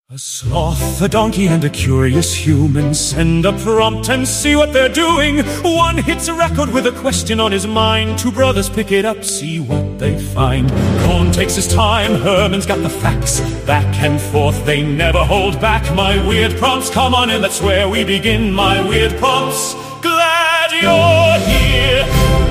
A sloth, a donkey, and a curious human send a prompt and see what they're doing. One hits a record with a question on his mind. Two brothers pick it up, see what they find. Cohn takes his time, Herman's got the facts. Back and forth, they never hold back. My weird prompts, come on in, that's where we begin. My weird prompts, glad you're here.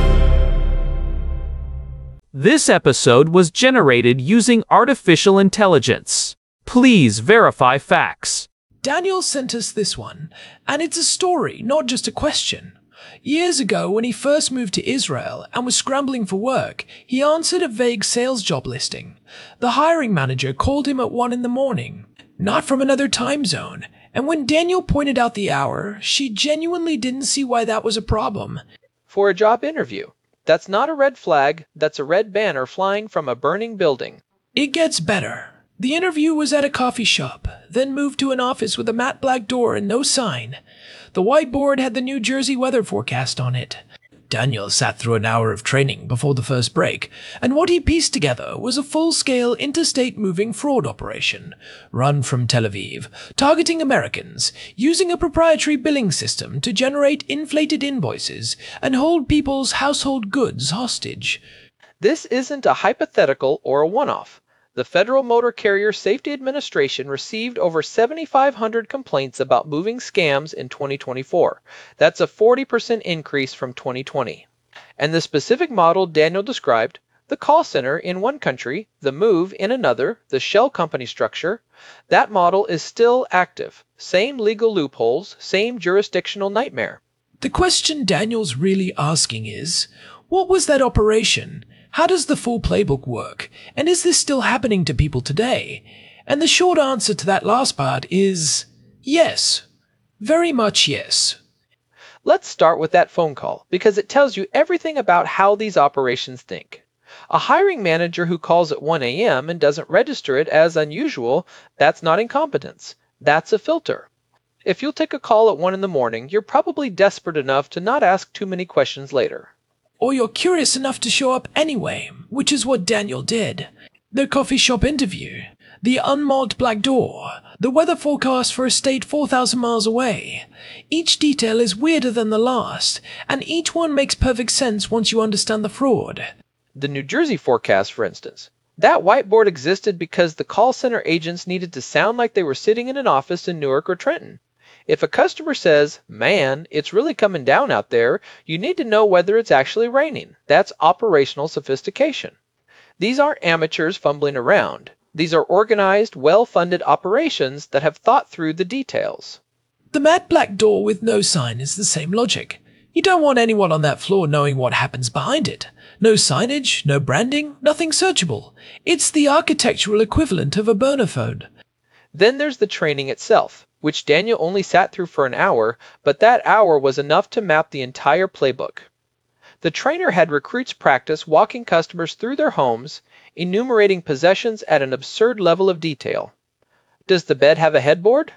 This episode was generated using artificial intelligence. Please verify facts. Daniel sent us this one, and it's a story, not just a question. Years ago, when he first moved to Israel and was scrambling for work, he answered a vague sales job listing. The hiring manager called him at 1 a.m, not from another time zone, and when Daniel pointed out the hour, she genuinely didn't see why that was a problem. For a job interview. That's not a red flag, that's a red banner flying from a burning building. It gets better. The interview was at a coffee shop, then moved to an office with a matte black door and no sign. The whiteboard had the New Jersey weather forecast on it. Daniel sat through an hour of training before the first break, and what he pieced together was a full-scale interstate moving fraud operation, run from Tel Aviv, targeting Americans, using a proprietary billing system to generate inflated invoices and hold people's household goods hostage. This isn't a hypothetical or a one-off. The Federal Motor Carrier Safety Administration received over 7,500 complaints about moving scams in 2024. That's a 40% increase from 2020. And the specific model Daniel described, the call center in one country, the move in another, the shell company structure, that model is still active. Same legal loopholes, same jurisdictional nightmare. The question Daniel's really asking is, what was that operation? How does the full playbook work? And is this still happening to people today? And the short answer to that last part is yes. Very much yes. Let's start with that phone call, because it tells you everything about how these operations think. A hiring manager who calls at 1 a.m. and doesn't register it as unusual, that's not incompetence. That's a filter. If you'll take a call at 1 a.m, you're probably desperate enough to not ask too many questions later. Or you're curious enough to show up anyway, which is what Daniel did. The coffee shop interview, the unmarked black door, the weather forecast for a state 4,000 miles away. Each detail is weirder than the last, and each one makes perfect sense once you understand the fraud. The New Jersey forecast, for instance. That whiteboard existed because the call center agents needed to sound like they were sitting in an office in Newark or Trenton. If a customer says, "Man, it's really coming down out there," you need to know whether it's actually raining. That's operational sophistication. These aren't amateurs fumbling around. These are organized, well-funded operations that have thought through the details. The matte black door with no sign is the same logic. You don't want anyone on that floor knowing what happens behind it. No signage, no branding, nothing searchable. It's the architectural equivalent of a burner phone. Then there's the training itself, which Daniel only sat through for an hour, but that hour was enough to map the entire playbook. The trainer had recruits practice walking customers through their homes, enumerating possessions at an absurd level of detail. Does the bed have a headboard?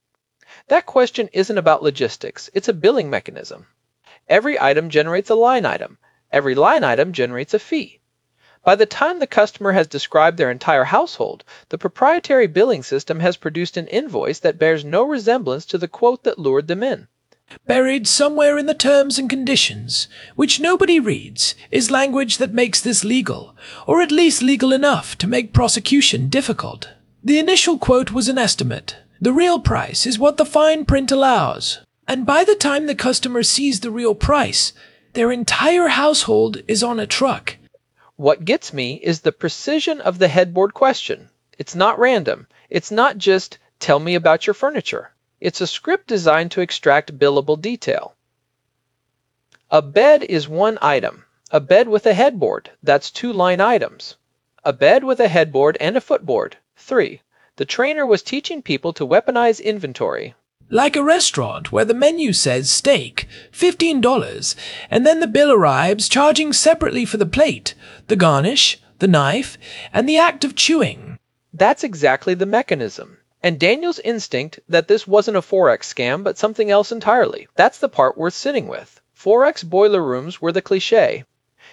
That question isn't about logistics, it's a billing mechanism. Every item generates a line item. Every line item generates a fee. By the time the customer has described their entire household, the proprietary billing system has produced an invoice that bears no resemblance to the quote that lured them in. Buried somewhere in the terms and conditions, which nobody reads, is language that makes this legal, or at least legal enough to make prosecution difficult. The initial quote was an estimate. The real price is what the fine print allows. And by the time the customer sees the real price, their entire household is on a truck. What gets me is the precision of the headboard question. It's not random. It's not just, "Tell me about your furniture." It's a script designed to extract billable detail. A bed is one item. A bed with a headboard, that's 2 line items. A bed with a headboard and a footboard, 3. The trainer was teaching people to weaponize inventory. Like a restaurant where the menu says steak, $15, and then the bill arrives charging separately for the plate, the garnish, the knife, and the act of chewing. That's exactly the mechanism. And Daniel's instinct that this wasn't a Forex scam but something else entirely. That's the part worth sitting with. Forex boiler rooms were the cliché.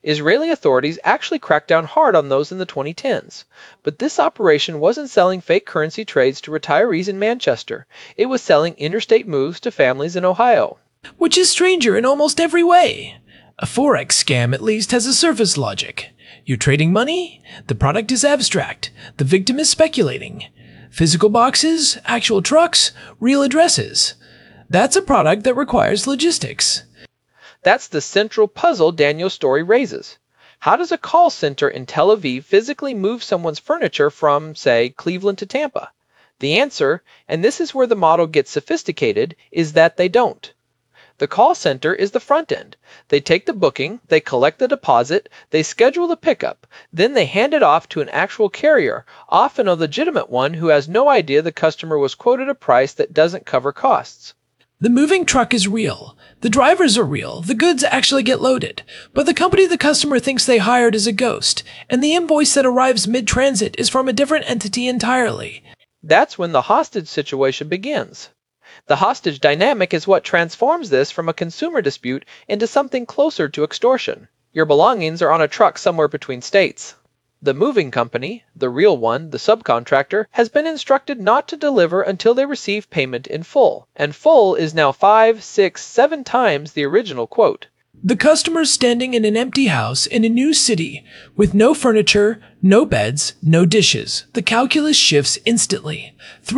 Israeli authorities actually cracked down hard on those in the 2010s. But this operation wasn't selling fake currency trades to retirees in Manchester. It was selling interstate moves to families in Ohio. Which is stranger in almost every way. A Forex scam at least has a surface logic. You're trading money, the product is abstract, the victim is speculating. Physical boxes, actual trucks, real addresses. That's a product that requires logistics. That's the central puzzle Daniel's story raises. How does a call center in Tel Aviv physically move someone's furniture from, say, Cleveland to Tampa? The answer, and this is where the model gets sophisticated, is that they don't. The call center is the front end. They take the booking, they collect the deposit, they schedule the pickup, then they hand it off to an actual carrier, often a legitimate one who has no idea the customer was quoted a price that doesn't cover costs. The moving truck is real. The drivers are real. The goods actually get loaded. But the company the customer thinks they hired is a ghost, and the invoice that arrives mid-transit is from a different entity entirely. That's when the hostage situation begins. The hostage dynamic is what transforms this from a consumer dispute into something closer to extortion. Your belongings are on a truck somewhere between states. The moving company, the real one, the subcontractor, has been instructed not to deliver until they receive payment in full, and full is now 5, 6, 7 times the original quote. The customer's standing in an empty house in a new city with no furniture, no beds, no dishes. The calculus shifts instantly.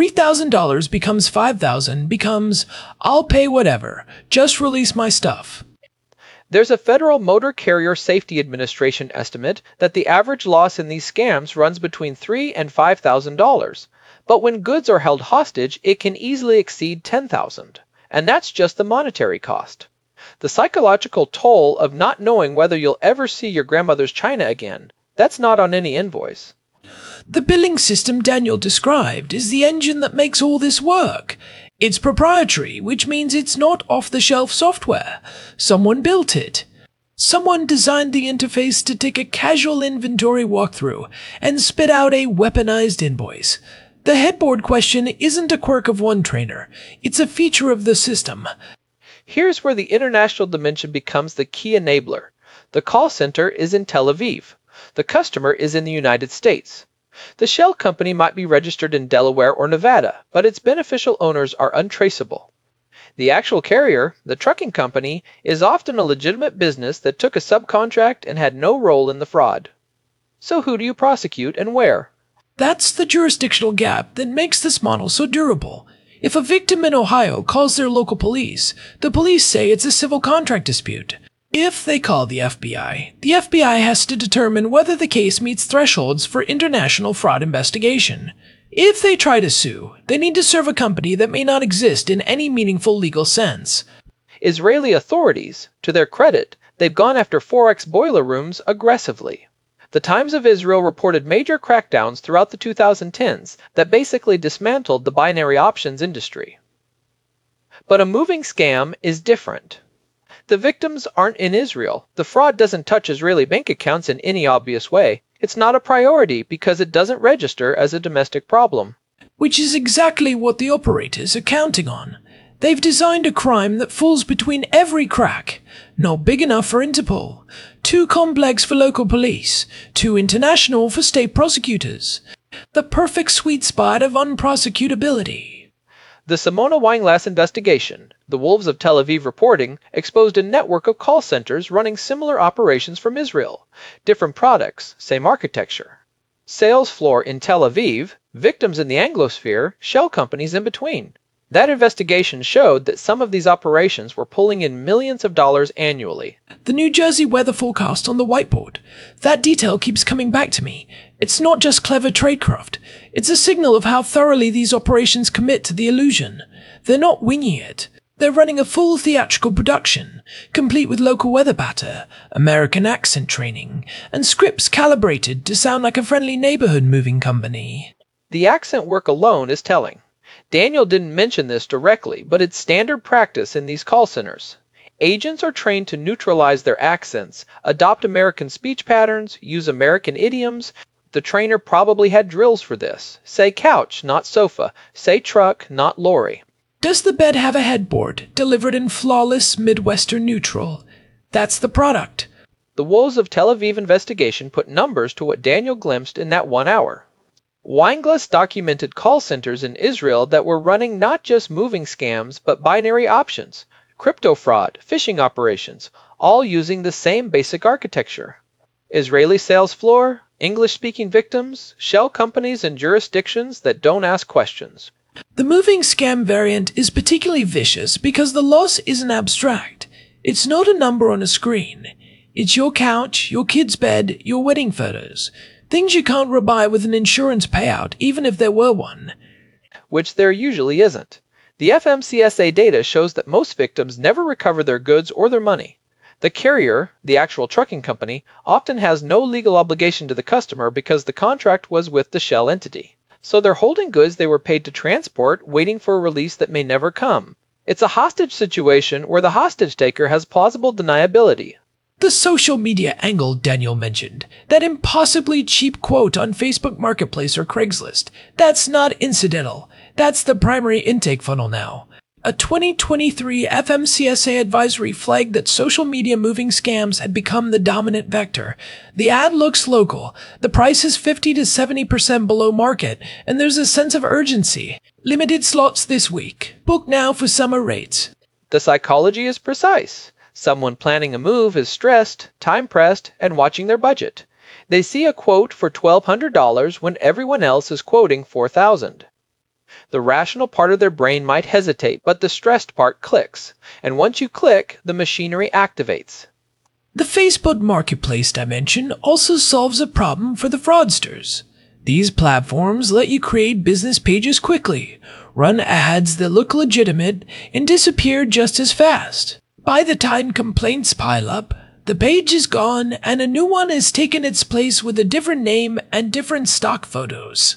$3,000 becomes $5,000 becomes, I'll pay whatever, just release my stuff. There's a Federal Motor Carrier Safety Administration estimate that the average loss in these scams runs between $3,000 and $5,000. But when goods are held hostage, it can easily exceed $10,000. And that's just the monetary cost. The psychological toll of not knowing whether you'll ever see your grandmother's china again, that's not on any invoice. The billing system Daniel described is the engine that makes all this work. It's proprietary, which means it's not off-the-shelf software. Someone built it. Someone designed the interface to take a casual inventory walkthrough and spit out a weaponized invoice. The headboard question isn't a quirk of one trainer. It's a feature of the system. Here's where the international dimension becomes the key enabler. The call center is in Tel Aviv. The customer is in the United States. The shell company might be registered in Delaware or Nevada, but its beneficial owners are untraceable. The actual carrier, the trucking company, is often a legitimate business that took a subcontract and had no role in the fraud. So who do you prosecute and where? That's the jurisdictional gap that makes this model so durable. If a victim in Ohio calls their local police, the police say it's a civil contract dispute. If they call the FBI has to determine whether the case meets thresholds for international fraud investigation. If they try to sue, they need to serve a company that may not exist in any meaningful legal sense. Israeli authorities, to their credit, they've gone after Forex boiler rooms aggressively. The Times of Israel reported major crackdowns throughout the 2010s that basically dismantled the binary options industry. But a moving scam is different. The victims aren't in Israel. The fraud doesn't touch Israeli bank accounts in any obvious way. It's not a priority because it doesn't register as a domestic problem. Which is exactly what the operators are counting on. They've designed a crime that falls between every crack. Not big enough for Interpol, too complex for local police, too international for state prosecutors. The perfect sweet spot of unprosecutability. The Simona Weinglass investigation, the Wolves of Tel Aviv reporting, exposed a network of call centers running similar operations from Israel. Different products, same architecture. Sales floor in Tel Aviv, victims in the Anglosphere, shell companies in between. That investigation showed that some of these operations were pulling in millions of dollars annually. The New Jersey weather forecast on the whiteboard. That detail keeps coming back to me. It's not just clever tradecraft. It's a signal of how thoroughly these operations commit to the illusion. They're not winging it. They're running a full theatrical production, complete with local weather patter, American accent training, and scripts calibrated to sound like a friendly neighborhood moving company. The accent work alone is telling. Daniel didn't mention this directly, but it's standard practice in these call centers. Agents are trained to neutralize their accents, adopt American speech patterns, use American idioms. The trainer probably had drills for this. Say couch, not sofa. Say truck, not lorry. Does the bed have a headboard delivered in flawless Midwestern neutral? That's the product. The woes of Tel Aviv investigation put numbers to what Daniel glimpsed in that 1 hour. Weinglass documented call centers in Israel that were running not just moving scams, but binary options, crypto fraud, phishing operations, all using the same basic architecture. Israeli sales floor, English-speaking victims, shell companies in jurisdictions that don't ask questions. The moving scam variant is particularly vicious because the loss isn't abstract. It's not a number on a screen. It's your couch, your kid's bed, your wedding photos. Things you can't rebuy with an insurance payout, even if there were one. Which there usually isn't. The FMCSA data shows that most victims never recover their goods or their money. The carrier, the actual trucking company, often has no legal obligation to the customer because the contract was with the shell entity. So they're holding goods they were paid to transport, waiting for a release that may never come. It's a hostage situation where the hostage taker has plausible deniability. The social media angle Daniel mentioned, that impossibly cheap quote on Facebook Marketplace or Craigslist, that's not incidental. That's the primary intake funnel now. A 2023 FMCSA advisory flagged that social media moving scams had become the dominant vector. The ad looks local, the price is 50 to 70% below market, and there's a sense of urgency. Limited slots this week. Book now for summer rates. The psychology is precise. Someone planning a move is stressed, time-pressed, and watching their budget. They see a quote for $1,200 when everyone else is quoting $4,000. The rational part of their brain might hesitate, but the stressed part clicks. And once you click, the machinery activates. The Facebook Marketplace dimension also solves a problem for the fraudsters. These platforms let you create business pages quickly, run ads that look legitimate, and disappear just as fast. By the time complaints pile up, the page is gone and a new one has taken its place with a different name and different stock photos.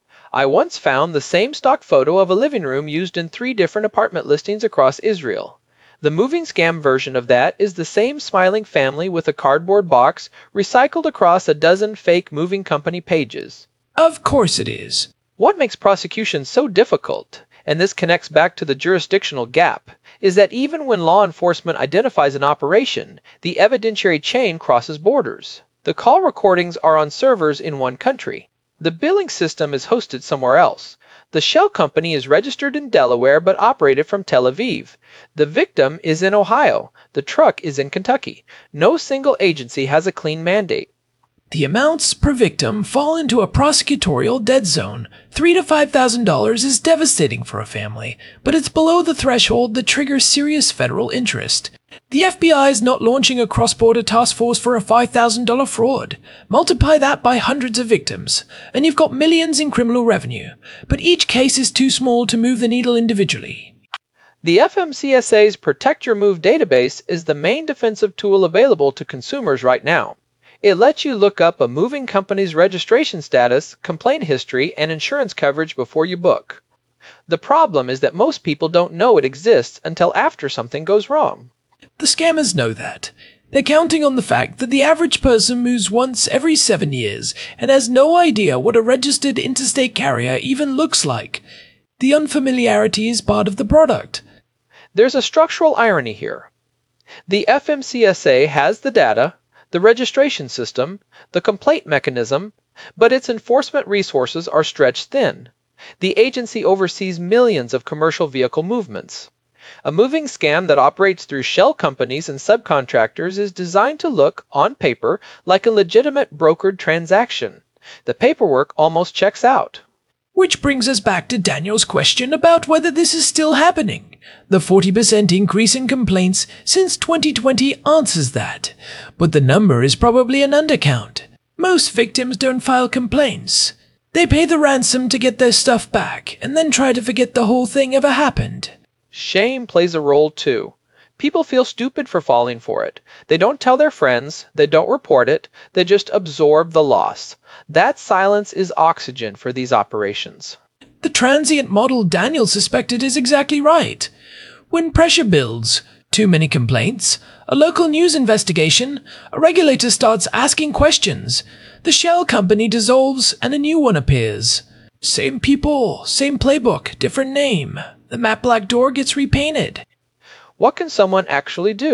I once found the same stock photo of a living room used in 3 different apartment listings across Israel. The moving scam version of that is the same smiling family with a cardboard box recycled across a dozen fake moving company pages. Of course it is. What makes prosecution so difficult, and this connects back to the jurisdictional gap, is that even when law enforcement identifies an operation, the evidentiary chain crosses borders. The call recordings are on servers in one country. The billing system is hosted somewhere else. The shell company is registered in Delaware but operated from Tel Aviv. The victim is in Ohio. The truck is in Kentucky. No single agency has a clean mandate. The amounts per victim fall into a prosecutorial dead zone. $3,000 to $5,000 is devastating for a family, but it's below the threshold that triggers serious federal interest. The FBI is not launching a cross-border task force for a $5,000 fraud. Multiply that by hundreds of victims, and you've got millions in criminal revenue. But each case is too small to move the needle individually. The FMCSA's Protect Your Move database is the main defensive tool available to consumers right now. It lets you look up a moving company's registration status, complaint history, and insurance coverage before you book. The problem is that most people don't know it exists until after something goes wrong. The scammers know that. They're counting on the fact that the average person moves once every 7 years and has no idea what a registered interstate carrier even looks like. The unfamiliarity is part of the product. There's a structural irony here. The FMCSA has the data, the registration system, the complaint mechanism, but its enforcement resources are stretched thin. The agency oversees millions of commercial vehicle movements. A moving scam that operates through shell companies and subcontractors is designed to look, on paper, like a legitimate brokered transaction. The paperwork almost checks out. Which brings us back to Daniel's question about whether this is still happening. The 40% increase in complaints since 2020 answers that, but the number is probably an undercount. Most victims don't file complaints. They pay the ransom to get their stuff back, and then try to forget the whole thing ever happened. Shame plays a role too. People feel stupid for falling for it. They don't tell their friends, they don't report it, they just absorb the loss. That silence is oxygen for these operations. The transient model Daniel suspected is exactly right. When pressure builds, too many complaints, a local news investigation, a regulator starts asking questions, the shell company dissolves and a new one appears. Same people, same playbook, different name. The matte black door gets repainted. What can someone actually do?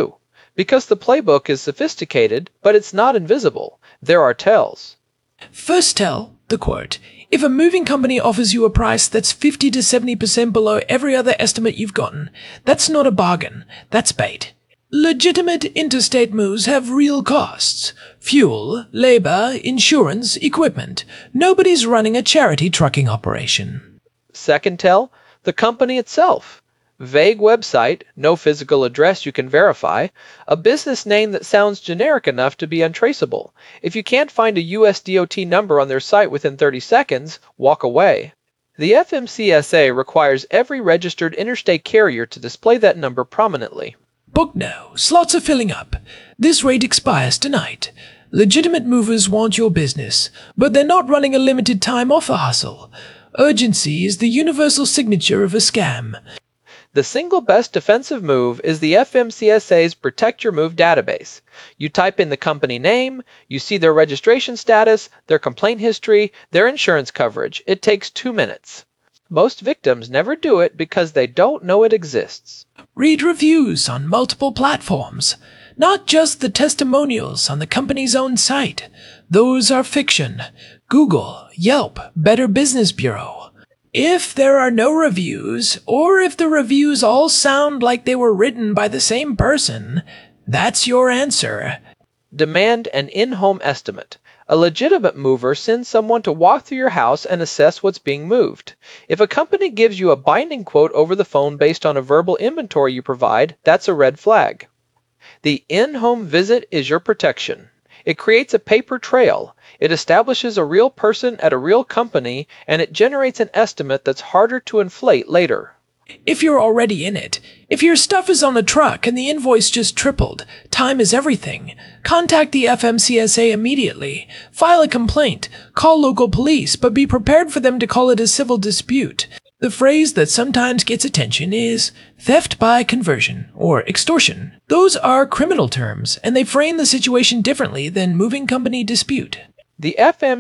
Because the playbook is sophisticated, but it's not invisible. There are tells. First tell, the quote, if a moving company offers you a price that's 50 to 70% below every other estimate you've gotten, that's not a bargain, that's bait. Legitimate interstate moves have real costs. Fuel, labor, insurance, equipment. Nobody's running a charity trucking operation. Second tell, the company itself. Vague website, no physical address you can verify, a business name that sounds generic enough to be untraceable. If you can't find a US DOT number on their site within 30 seconds, walk away. The FMCSA requires every registered interstate carrier to display that number prominently. Book no. Slots are filling up. This rate expires tonight. Legitimate movers want your business, but they're not running a limited time offer hustle. Urgency is the universal signature of a scam. The single best defensive move is the FMCSA's Protect Your Move database. You type in the company name, you see their registration status, their complaint history, their insurance coverage. It takes 2 minutes. Most victims never do it because they don't know it exists. Read reviews on multiple platforms, not just the testimonials on the company's own site. Those are fiction. Google, Yelp, Better Business Bureau. If there are no reviews, or if the reviews all sound like they were written by the same person, that's your answer. Demand an in-home estimate. A legitimate mover sends someone to walk through your house and assess what's being moved. If a company gives you a binding quote over the phone based on a verbal inventory you provide, that's a red flag. The in-home visit is your protection. It creates a paper trail. It establishes a real person at a real company, and it generates an estimate that's harder to inflate later. If you're already in it, if your stuff is on a truck and the invoice just tripled, time is everything. Contact the FMCSA immediately. File a complaint. Call local police, but be prepared for them to call it a civil dispute. The phrase that sometimes gets attention is theft by conversion or extortion. Those are criminal terms, and they frame the situation differently than moving company dispute. The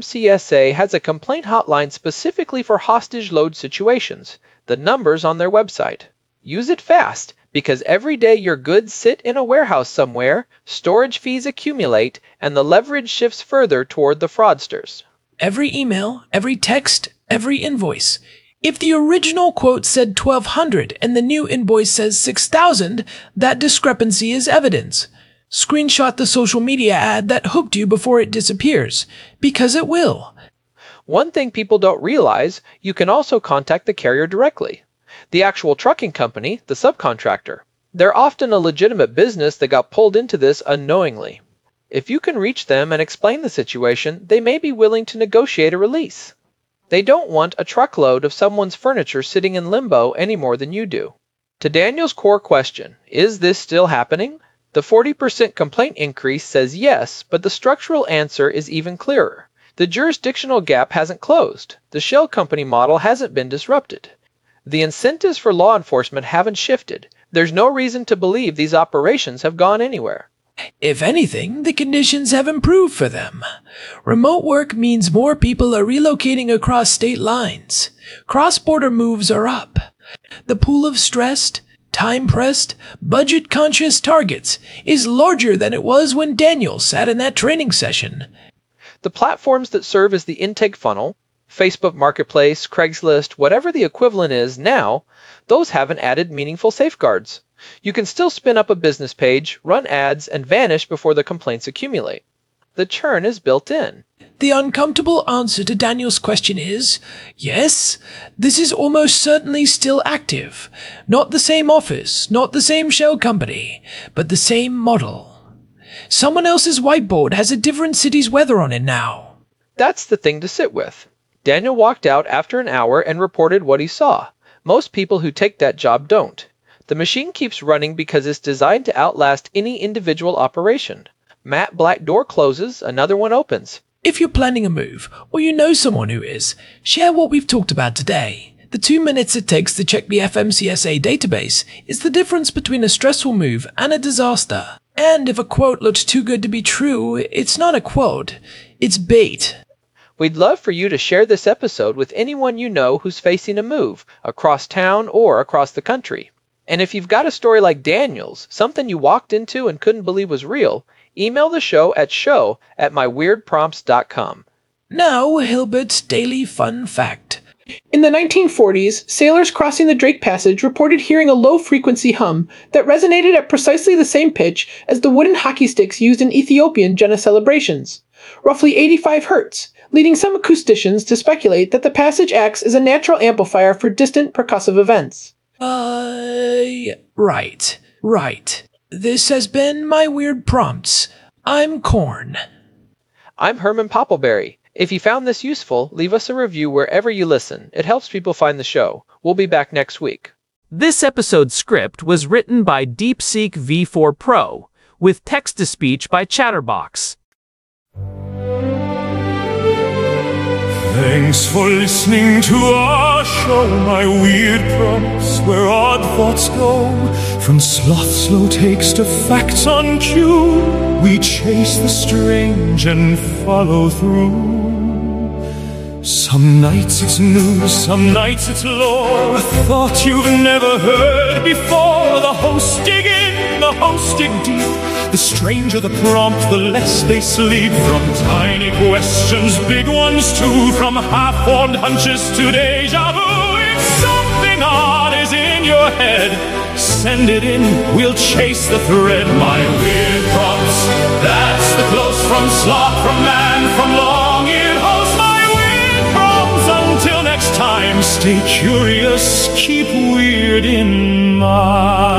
FMCSA has a complaint hotline specifically for hostage load situations. The number's on their website. Use it fast, because every day your goods sit in a warehouse somewhere, storage fees accumulate, and the leverage shifts further toward the fraudsters. Every email, every text, every invoice. If the original quote said 1,200 and the new invoice says 6,000, that discrepancy is evidence. Screenshot the social media ad that hooked you before it disappears, because it will. One thing people don't realize, you can also contact the carrier directly. The actual trucking company, the subcontractor. They're often a legitimate business that got pulled into this unknowingly. If you can reach them and explain the situation, they may be willing to negotiate a release. They don't want a truckload of someone's furniture sitting in limbo any more than you do. To Daniel's core question, is this still happening? The 40% complaint increase says yes, but the structural answer is even clearer. The jurisdictional gap hasn't closed. The shell company model hasn't been disrupted. The incentives for law enforcement haven't shifted. There's no reason to believe these operations have gone anywhere. If anything, the conditions have improved for them. Remote work means more people are relocating across state lines. Cross-border moves are up. The pool of stressed, time-pressed, budget-conscious targets is larger than it was when Daniel sat in that training session. The platforms that serve as the intake funnel, Facebook Marketplace, Craigslist, whatever the equivalent is now, those haven't added meaningful safeguards. You can still spin up a business page, run ads, and vanish before the complaints accumulate. The churn is built in. The uncomfortable answer to Daniel's question is, yes, this is almost certainly still active. Not the same office, not the same shell company, but the same model. Someone else's whiteboard has a different city's weather on it now. That's the thing to sit with. Daniel walked out after an hour and reported what he saw. Most people who take that job don't. The machine keeps running because it's designed to outlast any individual operation. Matt Black door closes, another one opens. If you're planning a move, or you know someone who is, share what we've talked about today. The 2 minutes it takes to check the FMCSA database is the difference between a stressful move and a disaster. And if a quote looks too good to be true, it's not a quote, it's bait. We'd love for you to share this episode with anyone you know who's facing a move, across town or across the country. And if you've got a story like Daniel's, something you walked into and couldn't believe was real, email the show at show@myweirdprompts.com. Now, Hilbert's Daily Fun Fact. In the 1940s, sailors crossing the Drake Passage reported hearing a low-frequency hum that resonated at precisely the same pitch as the wooden hockey sticks used in Ethiopian Jannah celebrations, roughly 85 hertz, leading some acousticians to speculate that the passage acts as a natural amplifier for distant percussive events. Right. This has been My Weird Prompts. I'm Corn. I'm Herman Poppleberry. If you found this useful, leave us a review wherever you listen. It helps people find the show. We'll be back next week. This episode's script was written by DeepSeek V4 Pro, with text-to-speech by Chatterbox. Thanks for listening to our show, My Weird Prompts, where odd thoughts go. From sloth slow takes to facts on cue, we chase the strange and follow through. Some nights it's news, some nights it's lore, a thought you've never heard before. The hosts dig in, the hosts dig deep. The stranger the prompt, the less they sleep. From tiny questions, big ones too. From half-formed hunches to deja vu. If something odd is in your head, send it in, we'll chase the thread. My Weird Prompts, that's the close from sloth, from man, from long-eared host. My Weird Prompts, until next time, stay curious, keep weird in mind.